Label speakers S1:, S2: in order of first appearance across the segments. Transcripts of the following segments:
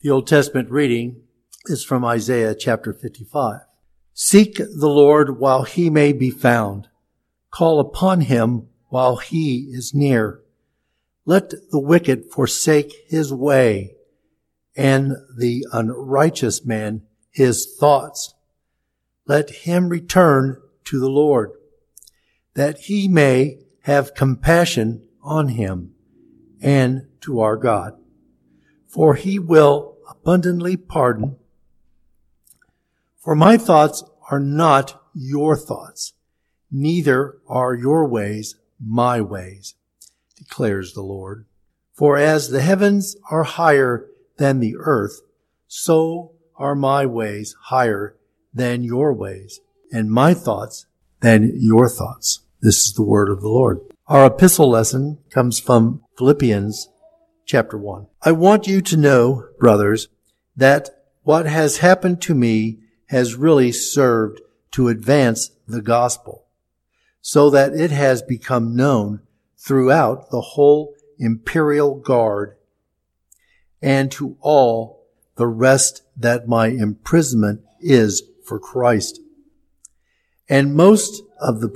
S1: The Old Testament reading is from Isaiah chapter 55. Seek the Lord while he may be found. Call upon him while he is near. Let the wicked forsake his way, and the unrighteous man his thoughts. Let him return to the Lord, that he may have compassion on him, and to our God. For he will abundantly pardon. For my thoughts are not your thoughts, neither are your ways my ways, declares the Lord. For as the heavens are higher than the earth, so are my ways higher than your ways, and my thoughts than your thoughts. This is the word of the Lord. Our epistle lesson comes from Philippians chapter 1. I want you to know, brothers, that what has happened to me has really served to advance the gospel, so that it has become known throughout the whole imperial guard and to all the rest that my imprisonment is for Christ. And most of the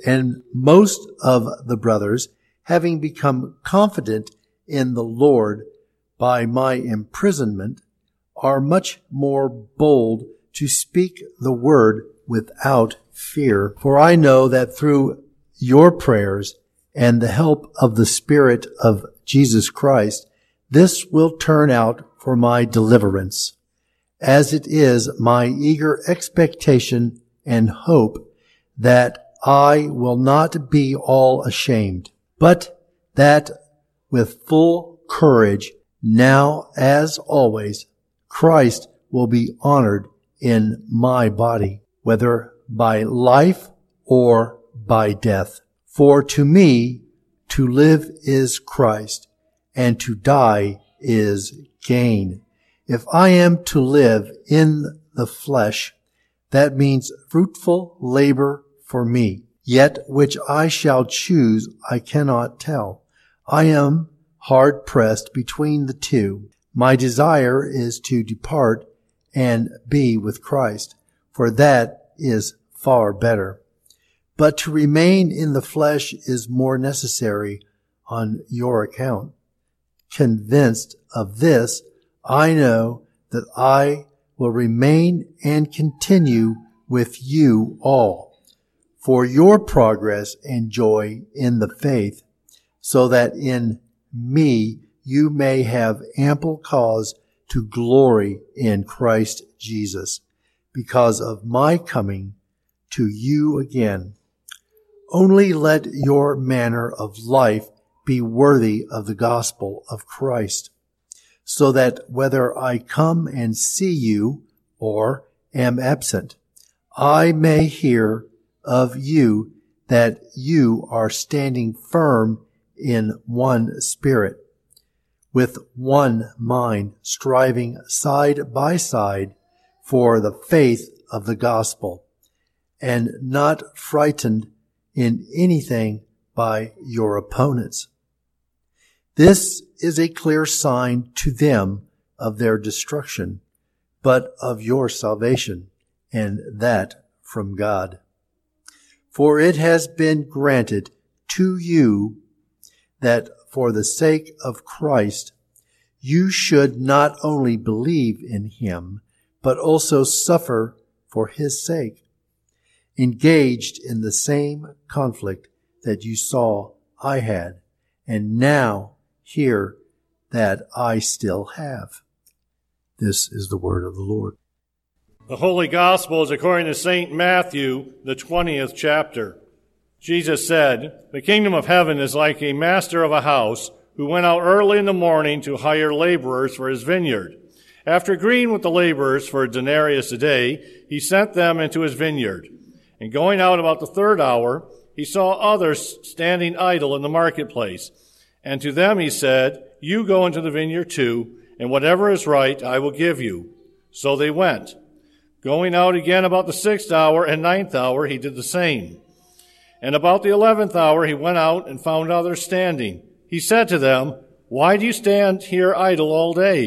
S1: brothers, having become confident in the Lord by my imprisonment, are much more bold to speak the word without fear. For I know that through your prayers and the help of the Spirit of Jesus Christ, this will turn out for my deliverance, as it is my eager expectation and hope that I will not be all ashamed, but that with full courage, now as always, Christ will be honored in my body, whether by life or by death. For to me, to live is Christ, and to die is gain. If I am to live in the flesh, that means fruitful labor for me. Yet which I shall choose, I cannot tell. I am hard pressed between the two. My desire is to depart and be with Christ, for that is far better. But to remain in the flesh is more necessary on your account. Convinced of this, I know that I will remain and continue with you all for your progress and joy in the faith, so that in me you may have ample cause to glory in Christ Jesus, because of my coming to you again. Only let your manner of life be worthy of the gospel of Christ, so that whether I come and see you or am absent, I may hear of you that you are standing firm in one spirit, with one mind, striving side by side for the faith of the gospel, and not frightened in anything by your opponents. This is a clear sign to them of their destruction, but of your salvation, and that from God. For it has been granted to you that for the sake of Christ, you should not only believe in him, but also suffer for his sake, engaged in the same conflict that you saw I had, and now hear that I still have. This is the word of the Lord.
S2: The Holy Gospel is according to St. Matthew, the 20th chapter. Jesus said, "The kingdom of heaven is like a master of a house who went out early in the morning to hire laborers for his vineyard. After agreeing with the laborers for a denarius a day, he sent them into his vineyard. And going out about the third hour, he saw others standing idle in the marketplace. And to them he said, 'You go into the vineyard too, and whatever is right I will give you.' So they went. Going out again about the 6th hour and 9th hour, he did the same. And about the 11th hour he went out and found others standing. He said to them, 'Why do you stand here idle all day?'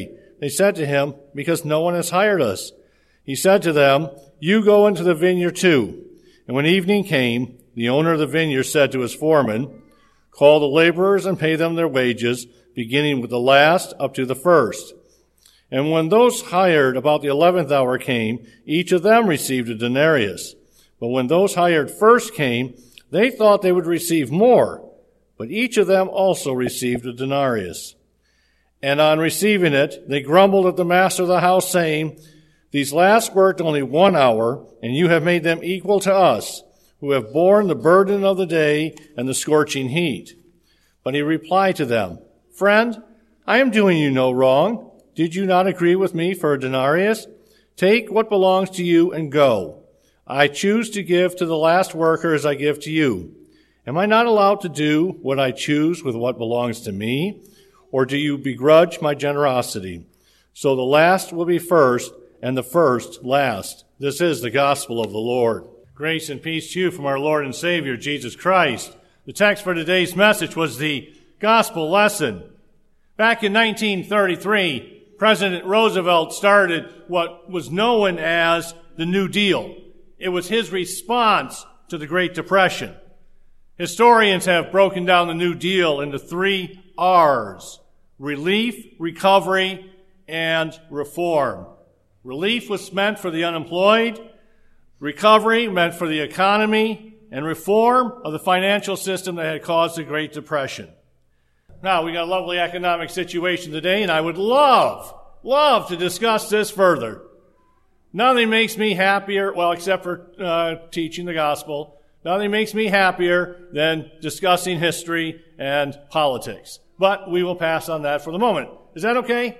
S2: They said to him, "Because no one has hired us." He said to them, "You go into the vineyard too." And when evening came, the owner of the vineyard said to his foreman, "Call the laborers and pay them their wages, beginning with the last up to the first." And when those hired about the 11th hour came, each of them received a denarius. But when those hired first came, they thought they would receive more, but each of them also received a denarius. And on receiving it, they grumbled at the master of the house, saying, "These last worked only 1 hour, and you have made them equal to us, who have borne the burden of the day and the scorching heat." But he replied to them, "Friend, I am doing you no wrong. Did you not agree with me for a denarius? Take what belongs to you and go. I choose to give to the last worker as I give to you. Am I not allowed to do what I choose with what belongs to me? Or do you begrudge my generosity? So the last will be first, and the first last." This is the gospel of the Lord. Grace and peace to you from our Lord and Savior, Jesus Christ. The text for today's message was the gospel lesson. Back in 1933, President Roosevelt started what was known as the New Deal. It was his response to the Great Depression. Historians have broken down the New Deal into 3 R's: relief, recovery, and reform. Relief was meant for the unemployed, recovery meant for the economy, and reform of the financial system that had caused the Great Depression. Now, we got a lovely economic situation today, and I would love to discuss this further. Nothing makes me happier, well, except for teaching the gospel, nothing makes me happier than discussing history and politics. But we will pass on that for the moment. Is that okay?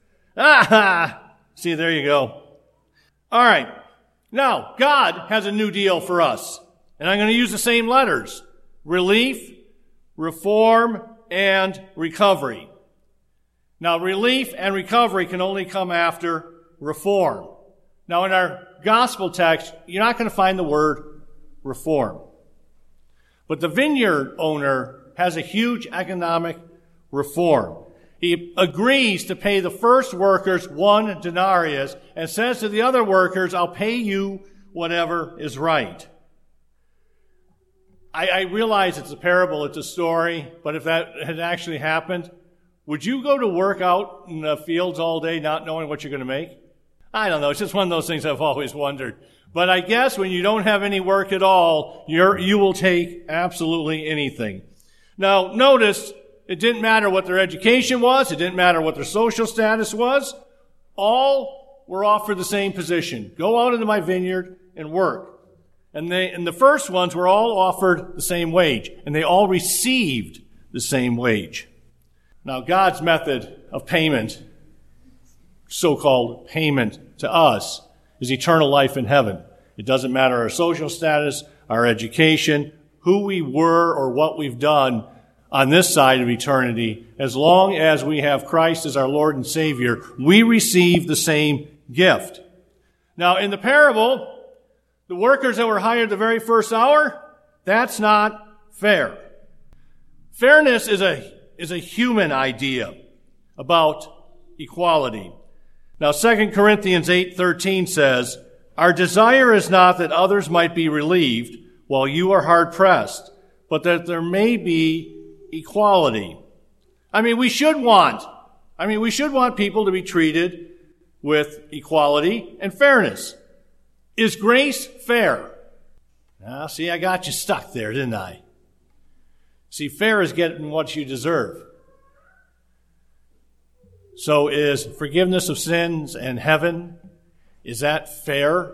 S2: See, there you go. All right. Now, God has a new deal for us. And I'm going to use the same letters: relief, reform, and recovery. Now, relief and recovery can only come after reform. Now, in our gospel text, you're not going to find the word reform. But the vineyard owner has a huge economic reform. He agrees to pay the first workers 1 denarius and says to the other workers, "I'll pay you whatever is right." I realize it's a parable, it's a story, but if that had actually happened, would you go to work out in the fields all day not knowing what you're going to make? I don't know. It's just one of those things I've always wondered. But I guess when you don't have any work at all, you will take absolutely anything. Now, notice, it didn't matter what their education was. It didn't matter what their social status was. All were offered the same position. Go out into my vineyard and work. And the first ones were all offered the same wage, and they all received the same wage. Now, God's method of payment, so-called payment to us, is eternal life in heaven. It doesn't matter our social status, our education, who we were, or what we've done on this side of eternity. As long as we have Christ as our Lord and Savior, we receive the same gift. Now, in the parable, the workers that were hired the very first hour, that's not fair. Fairness is a human idea about equality. Now, 2 Corinthians 8:13 says, "Our desire is not that others might be relieved while you are hard-pressed, but that there may be equality." We should want people to be treated with equality and fairness. Is grace fair? Now, see, I got you stuck there, didn't I? See, fair is getting what you deserve. So is forgiveness of sins and heaven, is that fair?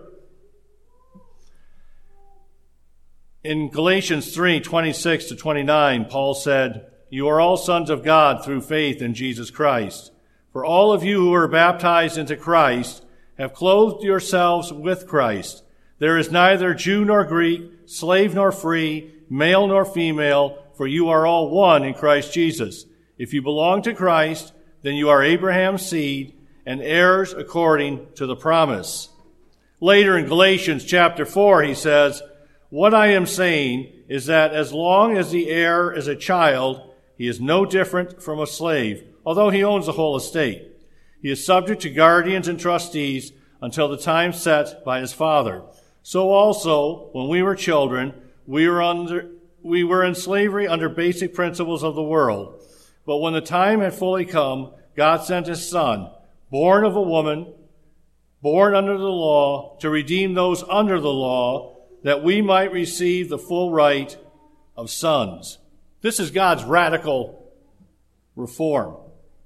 S2: In Galatians 3:26-29, Paul said, "You are all sons of God through faith in Jesus Christ. For all of you who are baptized into Christ have clothed yourselves with Christ. There is neither Jew nor Greek, slave nor free, male nor female, for you are all one in Christ Jesus. If you belong to Christ, then you are Abraham's seed and heirs according to the promise." Later in Galatians chapter 4, he says, "What I am saying is that as long as the heir is a child, he is no different from a slave, although he owns the whole estate. He is subject to guardians and trustees until the time set by his Father. So also, when we were children, we were in slavery under basic principles of the world. But when the time had fully come, God sent his Son, born of a woman, born under the law, to redeem those under the law, that we might receive the full right of sons. This is God's radical reform.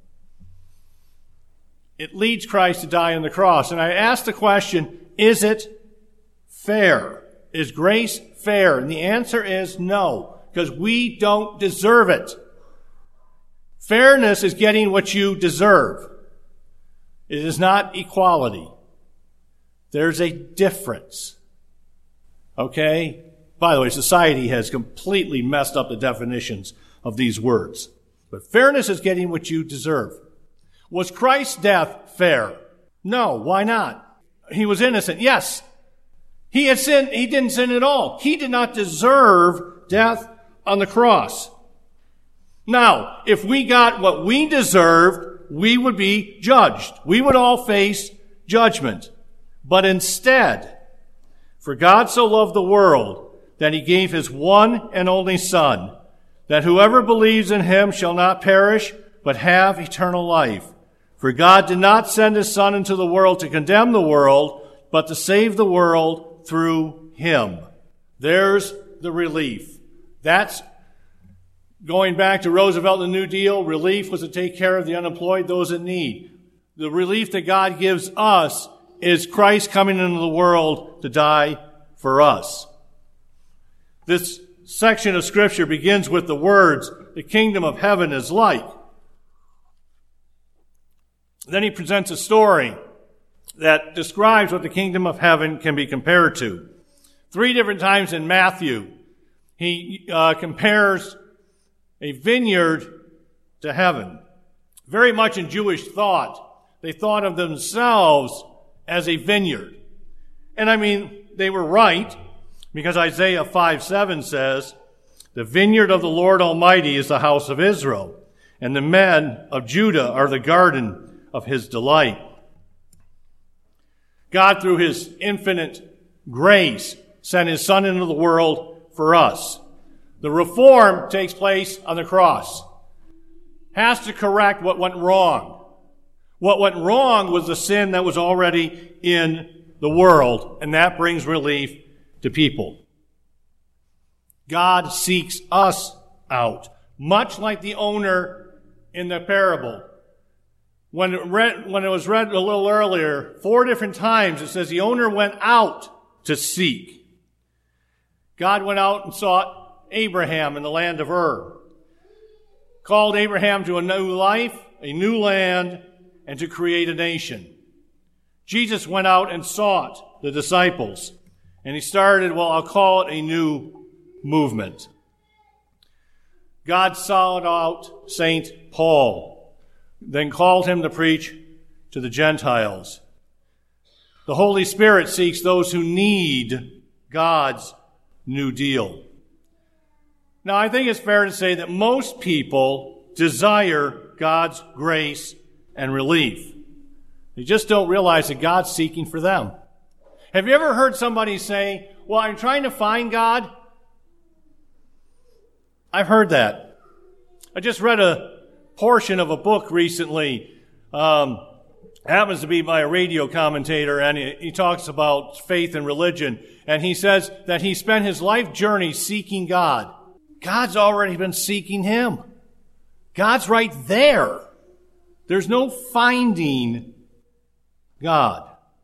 S2: It leads Christ to die on the cross. And I ask the question, is it fair? Is grace fair? And the answer is no, because we don't deserve it. Fairness is getting what you deserve. It is not equality. There's a difference. Okay? By the way, society has completely messed up the definitions of these words. But fairness is getting what you deserve. Was Christ's death fair? No. Why not? He was innocent. Yes. He had sinned. He didn't sin at all. He did not deserve death on the cross. Now, if we got what we deserved, we would be judged. We would all face judgment. But instead, for God so loved the world that he gave his one and only Son, that whoever believes in him shall not perish, but have eternal life. For God did not send his Son into the world to condemn the world, but to save the world through him. There's the relief. That's going back to Roosevelt and the New Deal. Relief was to take care of the unemployed, those in need. The relief that God gives us is Christ coming into the world to die for us. This section of Scripture begins with the words, "The kingdom of heaven is like." Then he presents a story that describes what the kingdom of heaven can be compared to. 3 different times in Matthew, he compares a vineyard to heaven. Very much in Jewish thought, they thought of themselves as a vineyard. And I mean, they were right, because Isaiah 5:7 says, "The vineyard of the Lord Almighty is the house of Israel, and the men of Judah are the garden of his delight." God, through his infinite grace, sent his Son into the world for us. The reform takes place on the cross. Has to correct what went wrong. What went wrong was the sin that was already in the world, and that brings relief to people. God seeks us out, much like the owner in the parable. When it was read a little earlier, 4 different times it says the owner went out to seek. God went out and sought Abraham in the land of Ur, called Abraham to a new life, a new land, and to create a nation. Jesus went out and sought the disciples, and he started, well, I'll call it a new movement. God sought out St. Paul, then called him to preach to the Gentiles. The Holy Spirit seeks those who need God's New Deal. Now, I think it's fair to say that most people desire God's grace and relief. They just don't realize that God's seeking for them. Have you ever heard somebody say, well, I'm trying to find God? I've heard that. I just read a portion of a book recently. Happens to be by a radio commentator, and he talks about faith and religion. And he says that he spent his life journey seeking God. God's already been seeking him. God's right there. There's no finding God.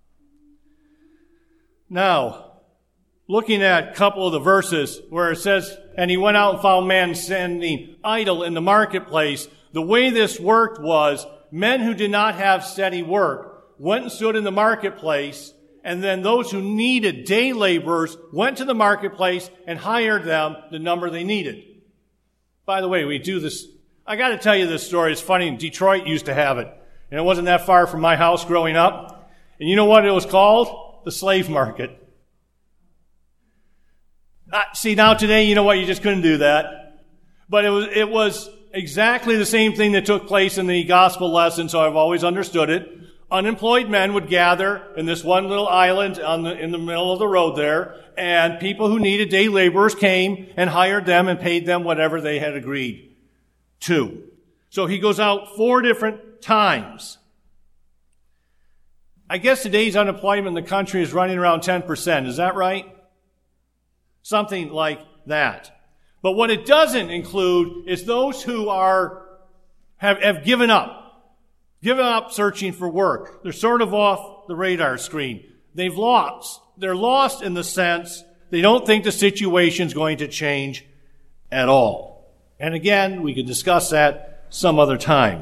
S2: Now, looking at a couple of the verses where it says, and he went out and found man standing idle in the marketplace. The way this worked was men who did not have steady work went and stood in the marketplace, and then those who needed day laborers went to the marketplace and hired them the number they needed. By the way, we do this. I got to tell you this story. It's funny. Detroit used to have it, and it wasn't that far from my house growing up. And you know what it was called? The slave market. See, now today, you know what? You just couldn't do that. But it was exactly the same thing that took place in the gospel lesson, so I've always understood it. Unemployed men would gather in this one little island in the middle of the road there, and people who needed day laborers came and hired them and paid them whatever they had agreed to. So he goes out 4 different times. I guess today's unemployment in the country is running around 10%. Is that right? Something like that. But what it doesn't include is those who have given up searching for work. They're sort of off the radar screen. They're lost in the sense they don't think the situation's going to change at all. And again, we could discuss that some other time.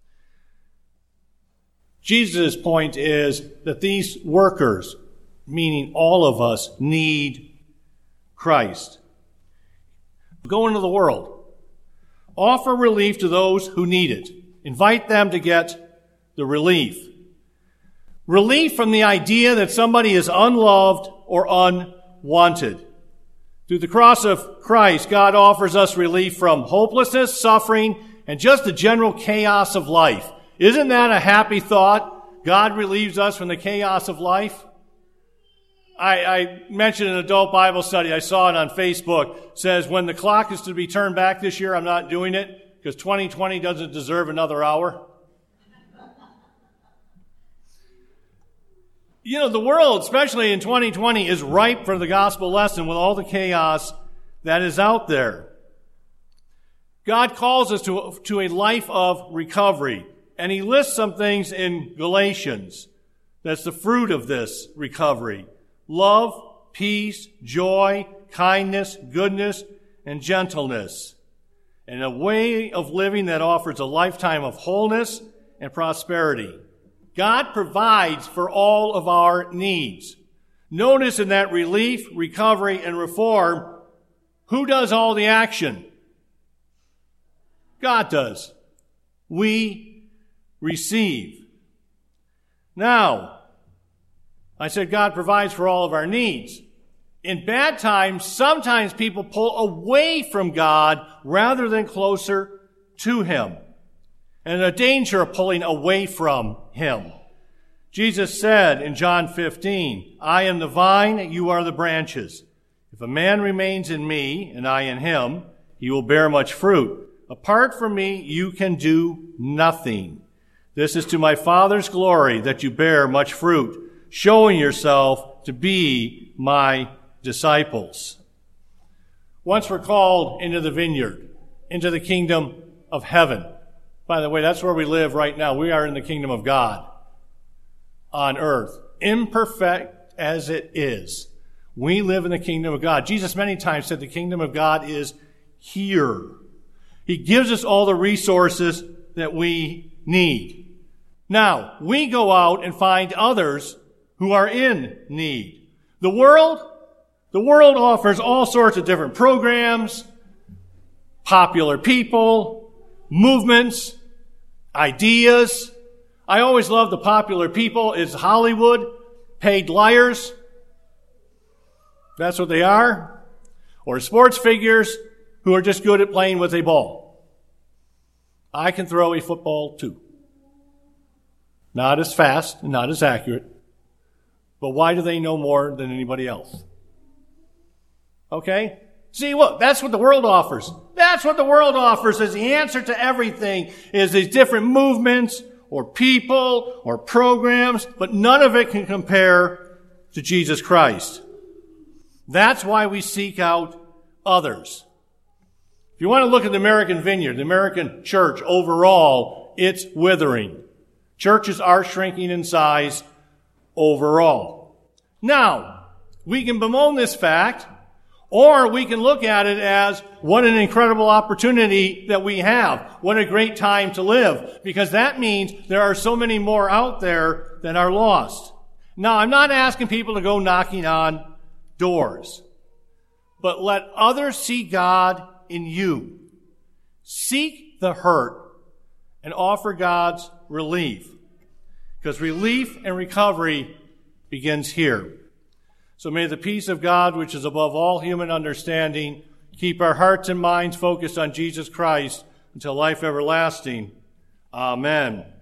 S2: Jesus' point is that these workers, meaning all of us, need Christ. Go into the world. Offer relief to those who need it. Invite them to get the relief. Relief from the idea that somebody is unloved or unwanted. Through the cross of Christ, God offers us relief from hopelessness, suffering, and just the general chaos of life. Isn't that a happy thought? God relieves us from the chaos of life. I mentioned an adult Bible study. I saw it on Facebook. It says, when the clock is to be turned back this year, I'm not doing it because 2020 doesn't deserve another hour. You know, the world, especially in 2020, is ripe for the gospel lesson with all the chaos that is out there. God calls us to a life of recovery, and he lists some things in Galatians that's the fruit of this recovery. Love, peace, joy, kindness, goodness, and gentleness. And a way of living that offers a lifetime of wholeness and prosperity. God provides for all of our needs. Notice in that relief, recovery, and reform, who does all the action? God does. We receive. Now, I said God provides for all of our needs. In bad times, sometimes people pull away from God rather than closer to him. And a danger of pulling away from him. Jesus said in John 15, I am the vine, you are the branches. If a man remains in me and I in him, he will bear much fruit. Apart from me, you can do nothing. This is to my Father's glory that you bear much fruit, showing yourself to be my disciples. Once we're called into the vineyard, into the kingdom of heaven. By the way, that's where we live right now. We are in the kingdom of God on earth. Imperfect as it is, we live in the kingdom of God. Jesus many times said the kingdom of God is here. He gives us all the resources that we need. Now, we go out and find others who are in need. The world offers all sorts of different programs, popular people, movements, ideas. I always love the popular people is Hollywood, paid liars. That's what they are. Or sports figures who are just good at playing with a ball. I can throw a football too. Not as fast, not as accurate. But why do they know more than anybody else? Okay? See, look, that's what the world offers. That's what the world offers as the answer to everything is these different movements or people or programs, but none of it can compare to Jesus Christ. That's why we seek out others. If you want to look at the American vineyard, the American church overall, it's withering. Churches are shrinking in size overall. Now, we can bemoan this fact, or we can look at it as what an incredible opportunity that we have. What a great time to live. Because that means there are so many more out there that are lost. Now, I'm not asking people to go knocking on doors. But let others see God in you. Seek the hurt and offer God's relief. Because relief and recovery begins here. So may the peace of God, which is above all human understanding, keep our hearts and minds focused on Jesus Christ, until life everlasting. Amen.